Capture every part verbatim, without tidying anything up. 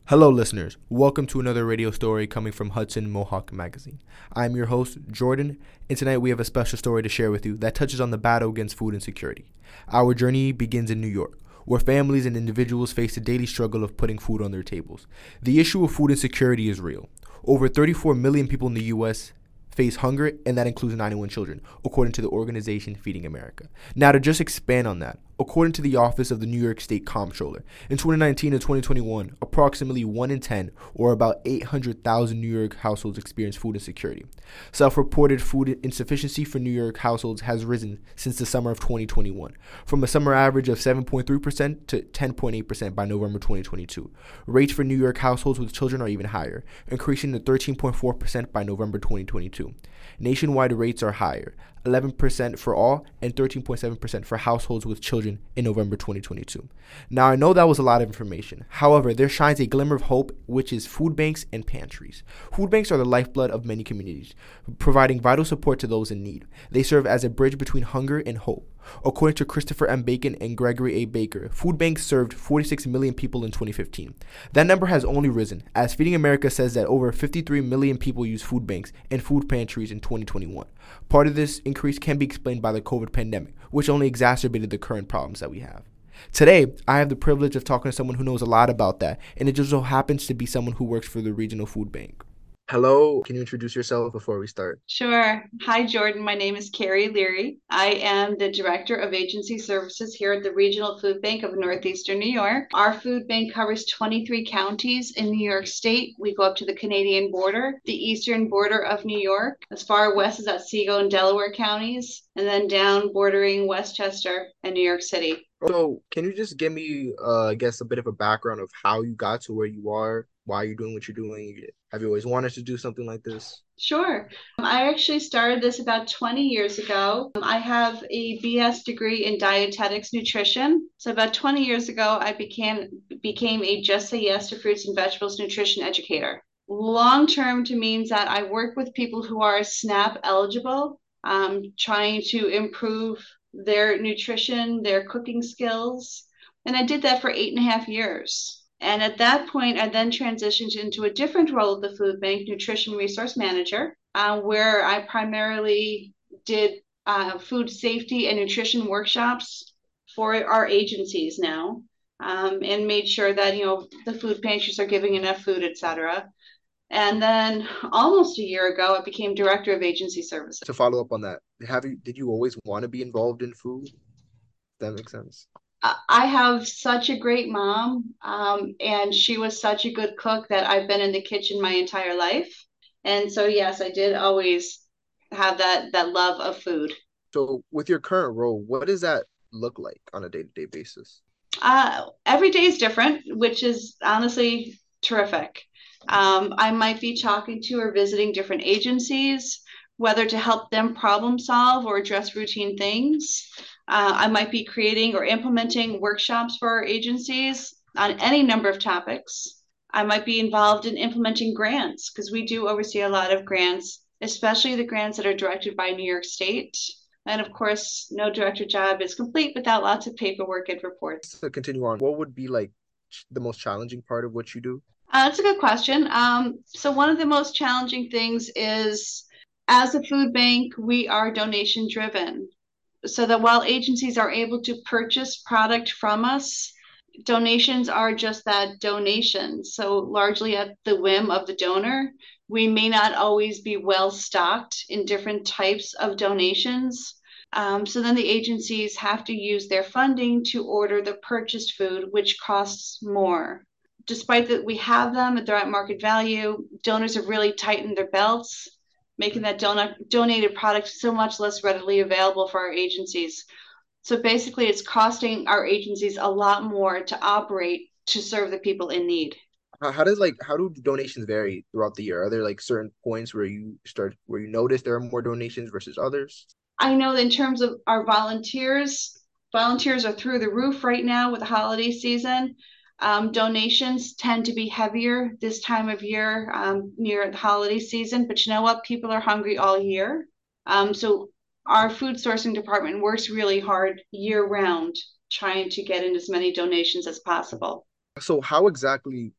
Hello, listeners. Welcome to another radio story coming from Hudson Mohawk Magazine. I'm your host, Jordan, and tonight we have a special story to share with you that touches on the battle against food insecurity. Our journey begins in New York, where families and individuals face the daily struggle of putting food on their tables. The issue of food insecurity is real. Over thirty-four million people in the U S face hunger, and that includes ninety-one children, according to the organization Feeding America. Now, to just expand on that, according to the Office of the New York State Comptroller, in twenty nineteen and twenty twenty-one, approximately one in ten, or about eight hundred thousand New York households experienced food insecurity. Self-reported food insufficiency for New York households has risen since the summer of twenty twenty-one, from a summer average of seven point three percent to ten point eight percent by November twenty twenty-two. Rates for New York households with children are even higher, increasing to thirteen point four percent by November twenty twenty-two. Nationwide rates are higher, eleven percent for all and thirteen point seven percent for households with children in November twenty twenty-two. Now, I know that was a lot of information. However, there shines a glimmer of hope, which is food banks and pantries. Food banks are the lifeblood of many communities, providing vital support to those in need. They serve as a bridge between hunger and hope. According to Christopher M. Bacon and Gregory A. Baker, food banks served forty-six million people in twenty fifteen. That number has only risen, as Feeding America says that over fifty-three million people use food banks and food pantries in twenty twenty-one. Part of this increase can be explained by the COVID pandemic, which only exacerbated the current problems that we have. Today, I have the privilege of talking to someone who knows a lot about that, and it just so happens to be someone who works for the regional food bank. Hello, can you introduce yourself before we start? Sure. Hi, Jordan. My name is Carrie Leary. I am the Director of Agency Services here at the Regional Food Bank of Northeastern New York. Our food bank covers twenty-three counties in New York State. We go up to the Canadian border, the eastern border of New York. As far west as Otsego and Delaware counties, and then down bordering Westchester and New York City. So, can you just give me, uh, I guess, a bit of a background of how you got to where you are, why you're doing what you're doing? Have you always wanted to do something like this? Sure. I actually started this about twenty years ago. I have a B S degree in dietetics nutrition. So about twenty years ago, I became became a Just Say Yes to Fruits and Vegetables nutrition educator. Long term to means that I work with people who are SNAP eligible, um, trying to improve their nutrition, their cooking skills. And I did that for eight and a half years. And at that point, I then transitioned into a different role at the food bank, nutrition resource manager, uh, where I primarily did uh, food safety and nutrition workshops for our agencies now, um, and made sure that, you know, the food pantries are giving enough food, et cetera. And then almost a year ago, I became director of agency services. To follow up on that, have you did you always want to be involved in food? Does that make sense? I have such a great mom, um, and she was such a good cook that I've been in the kitchen my entire life. And so, yes, I did always have that that love of food. So, with your current role, what does that look like on a day-to-day basis? Uh, every day is different, which is honestly terrific. Um, I might be talking to or visiting different agencies, whether to help them problem solve or address routine things. Uh, I might be creating or implementing workshops for our agencies on any number of topics. I might be involved in implementing grants because we do oversee a lot of grants, especially the grants that are directed by New York State. And of course, no director job is complete without lots of paperwork and reports. To continue on, what would be like the most challenging part of what you do? Uh, that's a good question. Um, so one of the most challenging things is, as a food bank, we are donation driven. So that while agencies are able to purchase product from us, donations are just that, donation. So largely at the whim of the donor, we may not always be well stocked in different types of donations. Um, so then the agencies have to use their funding to order the purchased food, which costs more. Despite that we have them at the right market value, donors have really tightened their belts, making that don- donated product so much less readily available for our agencies. So basically, it's costing our agencies a lot more to operate to serve the people in need. How, how does like how do donations vary throughout the year? Are there like certain points where you start where you notice there are more donations versus others? I know that in terms of our volunteers, volunteers are through the roof right now with the holiday season. Um, donations tend to be heavier this time of year, um, near the holiday season. But you know what? People are hungry all year. Um, so our food sourcing department works really hard year round trying to get in as many donations as possible. So how exactly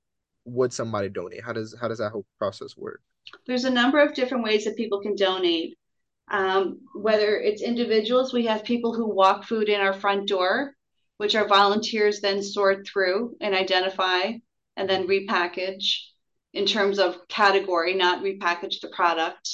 would somebody donate? How does how does that whole process work? There's a number of different ways that people can donate. Um, whether it's individuals, we have people who walk food in our front door, which our volunteers then sort through and identify and then repackage in terms of category, not repackage the product.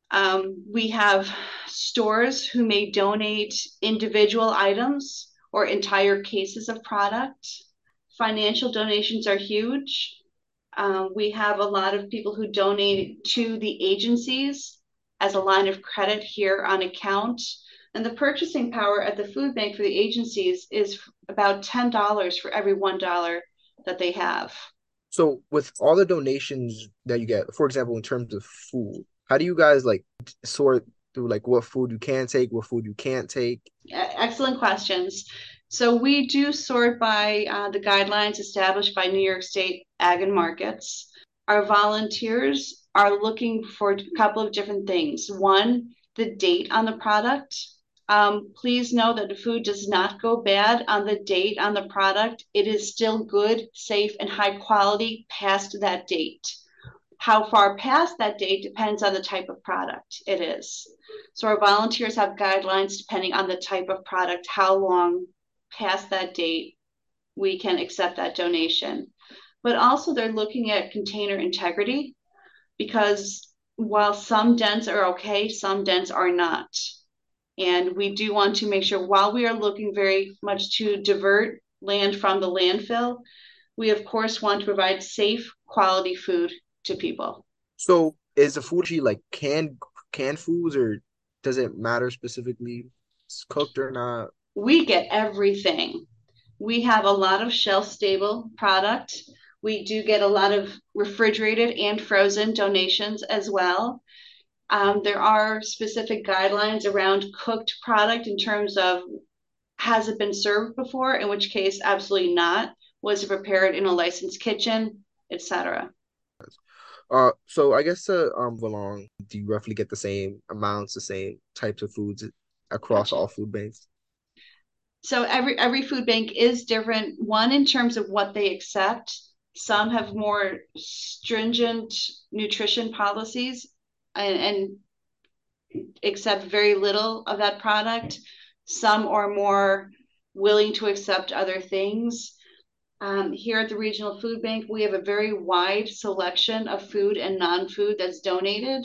Um, we have stores who may donate individual items or entire cases of product. Financial donations are huge. Um, we have a lot of people who donate to the agencies as a line of credit here on account. And the purchasing power at the food bank for the agencies is about ten dollars for every one dollar that they have. So with all the donations that you get, for example, in terms of food, how do you guys like sort through like what food you can take, what food you can't take? Excellent questions. So we do sort by uh, the guidelines established by New York State Ag and Markets. Our volunteers are looking for a couple of different things. One, the date on the product. Um, please know that the food does not go bad on the date on the product. It is still good, safe, and high quality past that date. How far past that date depends on the type of product it is. So our volunteers have guidelines depending on the type of product, how long past that date we can accept that donation. But also they're looking at container integrity, because while some dents are okay, some dents are not. And we do want to make sure, while we are looking very much to divert land from the landfill, we of course want to provide safe, quality food to people. So is the food she like canned canned foods, or does it matter specifically it's cooked or not? We get everything. We have a lot of shelf stable product. We do get a lot of refrigerated and frozen donations as well. Um, there are specific guidelines around cooked product in terms of, has it been served before? In which case, absolutely not. Was it prepared in a licensed kitchen, et cetera. Uh, so I guess to um belong, do you roughly get the same amounts, the same types of foods across Gotcha. all food banks? So every every food bank is different. One, in terms of what they accept. Some have more stringent nutrition policies and, and accept very little of that product. Some are more willing to accept other things. Um, here at the Regional Food Bank, we have a very wide selection of food and non-food that's donated,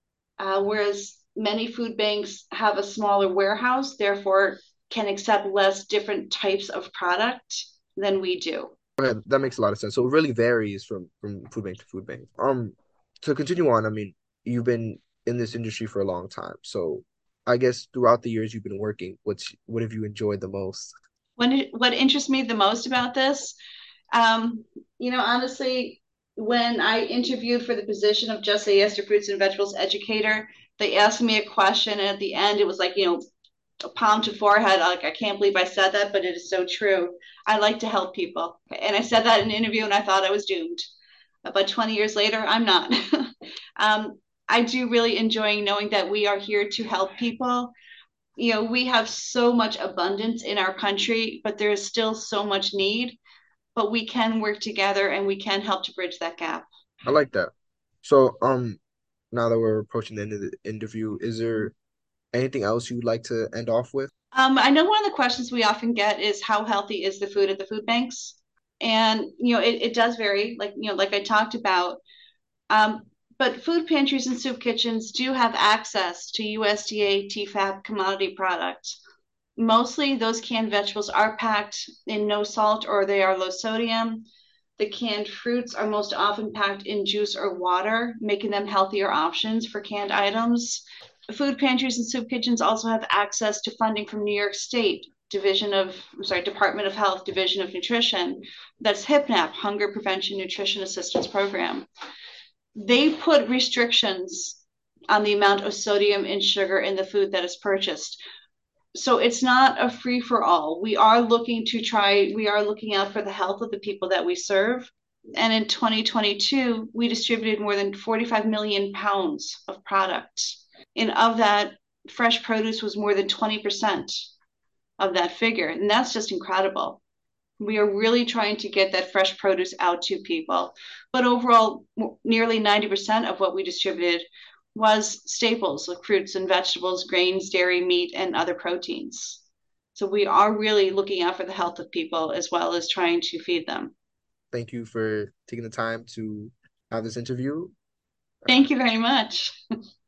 uh, whereas many food banks have a smaller warehouse, therefore can accept less different types of product than we do. Okay, that makes a lot of sense. So it really varies from from food bank to food bank. Um, to continue on, I mean, you've been in this industry for a long time, so I guess throughout the years you've been working, what's what have you enjoyed the most? When, what interests me the most about this, um, you know, honestly, when I interviewed for the position of Just Say Yes to Fruits and Vegetables educator, they asked me a question, and at the end, it was like, you know, a palm to forehead. Like, I can't believe I said that, but it is so true. I like to help people. And I said that in an interview, and I thought I was doomed. But twenty years later, I'm not. um, I do really enjoy knowing that we are here to help people. You know, we have so much abundance in our country, but there is still so much need. But we can work together and we can help to bridge that gap. I like that. So, um, now that we're approaching the end of the interview, is there anything else you'd like to end off with? Um, I know one of the questions we often get is, how healthy is the food at the food banks? And, you know, it, it does vary, like, you know, like I talked about. Um, but food pantries and soup kitchens do have access to U S D A T F A B commodity products. Mostly those canned vegetables are packed in no salt or they are low sodium. The canned fruits are most often packed in juice or water, making them healthier options for canned items. Food pantries and soup kitchens also have access to funding from New York State Division of, I'm sorry, Department of Health, Division of Nutrition. That's HIPNAP, Hunger Prevention Nutrition Assistance Program. They put restrictions on the amount of sodium and sugar in the food that is purchased. So it's not a free for all. We are looking to try, we are looking out for the health of the people that we serve. And in twenty twenty-two, we distributed more than forty-five million pounds of product. And of that, fresh produce was more than twenty percent of that figure. And that's just incredible. We are really trying to get that fresh produce out to people. But overall, nearly ninety percent of what we distributed was staples like fruits and vegetables, grains, dairy, meat, and other proteins. So we are really looking out for the health of people as well as trying to feed them. Thank you for taking the time to have this interview. Uh, Thank you very much.